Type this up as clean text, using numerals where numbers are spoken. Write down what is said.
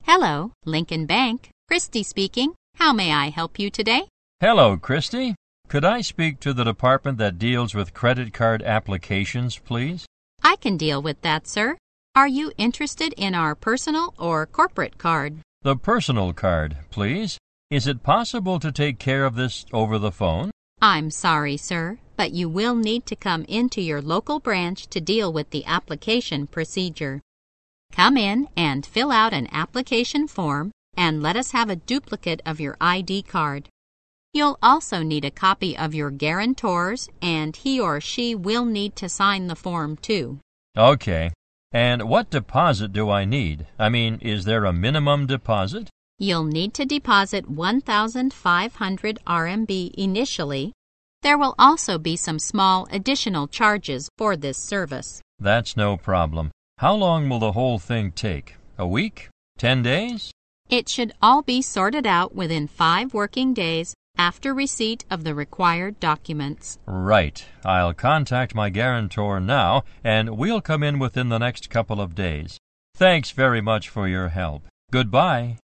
Hello, Lincoln Bank. Christy speaking. How may I help you today? Hello, Christy. Could I speak to the department that deals with credit card applications, please? I can deal with that, sir. Are you interested in our personal or corporate card? The personal card, please. Is it possible to take care of this over the phone? I'm sorry, sir, but you will need to come into your local branch to deal with the application procedure. Come in and fill out an application form and let us have a duplicate of your ID card. You'll also need a copy of your guarantor's, and he or she will need to sign the form too. Okay. And what deposit do I need? Is there a minimum deposit? You'll need to deposit 1,500 RMB initially. There will also be some small additional charges for this service. That's no problem. How long will the whole thing take? A week? 10 days? It should all be sorted out within 5 working days after receipt of the required documents. Right. I'll contact my guarantor now, and we'll come in within the next couple of days. Thanks very much for your help. Goodbye.